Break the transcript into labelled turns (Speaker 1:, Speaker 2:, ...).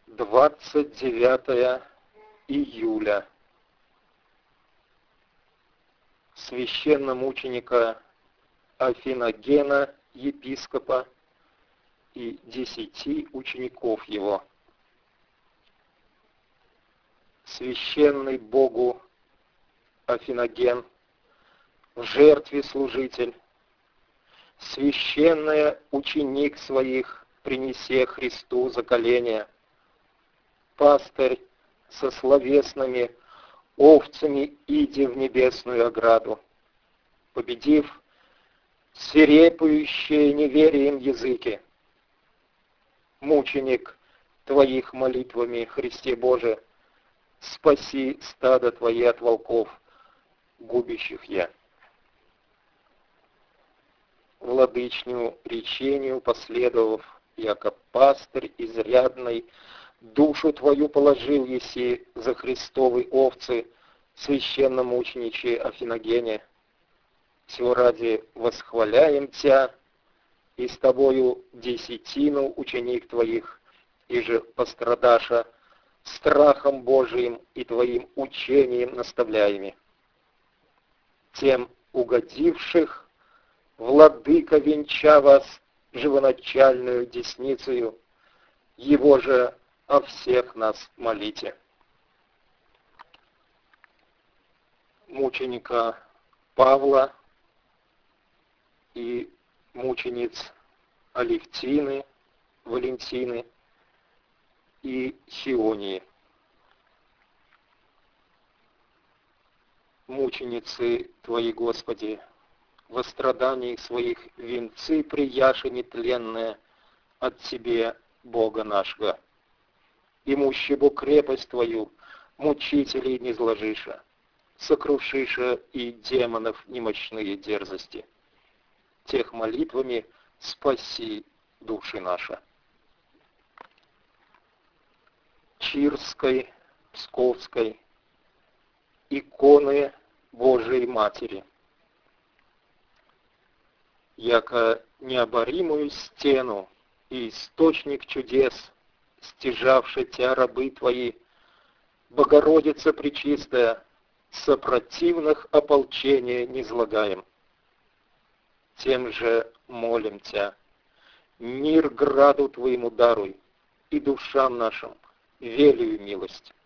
Speaker 1: 29 июля. Священномученика Афиногена, епископа, и 10 учеников его. Священный Богу Афиноген, в жертве служитель, священная ученик своих, принесе Христу заколение, пастырь со словесными овцами, иди в небесную ограду, победив свирепующие неверием языки. Мученик Твоих молитвами, Христе Боже, спаси стадо Твои от волков, губящих я. Владычню речению последовав, яко пастырь изрядный, душу Твою положил еси за Христовы овцы, священномучениче Афиногене. Сего ради восхваляем Тя, и с Тобою десятину ученик Твоих, и же пострадаша страхом Божиим и Твоим учением наставляеми. Тем угодивших Владыка венча вас живоначальную десницею, Его же о всех нас молите. Мученика Павла и мучениц Алевтины, Валентины и Хионии. Мученицы Твои, Господи, во страданиях своих венцы прияши нетленные от Тебе, Бога нашего. Имущего крепость Твою, мучителей не зложиша, сокрушиша и демонов немощные дерзости. Тех молитвами спаси души наши. Чирской, Псковской, иконы Божией Матери, яко необоримую стену и источник чудес, стяжавши Тя рабы Твои, Богородица Пречистая, сопротивных ополчения не злагаем. Тем же молим Тя, мир граду Твоему даруй, и душам нашим велию милость.